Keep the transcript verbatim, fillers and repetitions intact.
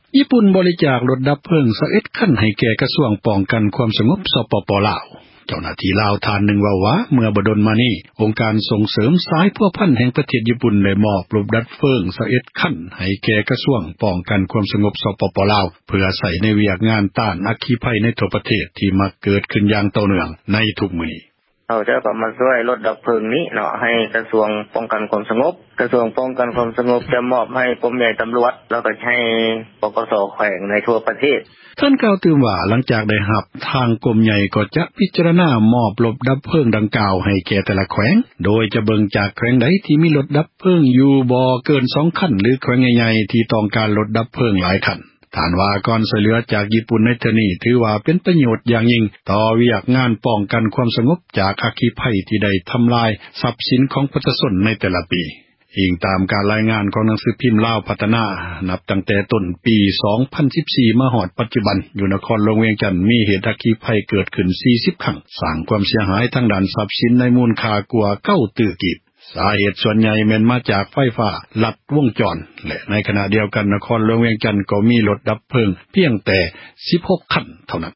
ญี่ปุ่นบริจาครถดับเพลิงยี่สิบเอ็ดคันให้แก่กระทรวงป้องกันความสงบสปป.ลาวเจ้าหน้าที่ลาวท่านหนึ่งว่าว่าเมื่อบ่ดลมานี้องค์การส่งเสริมสายพัวพันธุ์แห่งประเทศญี่ปุ่นได้มอบรถดับเพลิงยี่สิบเอ็ดคันให้แก่กระทรวงป้องกันความสงบสปป.ลาวเพื่อใช้ในเวียกงานต้านอัคคีภัยในทั่วประเทศที่มักเกิดขึ้นอย่างต่อเนื่องในทุกมื้อเขาจะก็มาช่วยรถดับเพลิงนี้เนาะให้กระทรวงป้องกันความสงบกระทรวงป้องกันความสงบจะมอบให้กรมใหญ่ตำรวจแล้วก็ให้ปกส.แขวงในทั่วประเทศท่านกล่าวตื่นว่าหลังจากได้รับทางกรมใหญ่ก็จะพิจารณามอบรถดับเพลิงดังกล่าวให้แก่แต่ละแขวงโดยจะเบิ่งจากแขวงใดที่มีรถดับเพลิงอยู่บ่เกินสองคันหรือแขวงใหญ่ๆที่ต้องการรถดับเพลิงหลายคันท่านว่าก่อนช่วยเหลือจากญี่ปุ่นในเทอนี้ถือว่าเป็นประโยชน์อย่างยิ่งต่อเวียกงานป้องกันความสงบจากอัคคีภัยที่ได้ทำลายทรัพย์สินของประชาชนในแต่ละปีอิงตามการรายงานของหนังสือพิมพ์ลาวพัฒนานับตั้งแต่ต้นปีสองพันสิบสี่มาฮอดปัจจุบันอยู่นครหลวงเวียงจันทน์มีเหตุอัคคีภัยเกิดขึ้นสี่สิบครั้งสร้างความเสียหายทางด้านทรัพย์สินในมูลค่ากว่าเก้าตื้อกีบสาเหตุส่วนใหญ่แม่นมาจากไฟฟ้าลัดวงจรและในขณะเดียวกันนครหลวงเวียงจันทน์ก็มีรถดับเพลิงเพียงแต่สิบหกคันเท่านั้น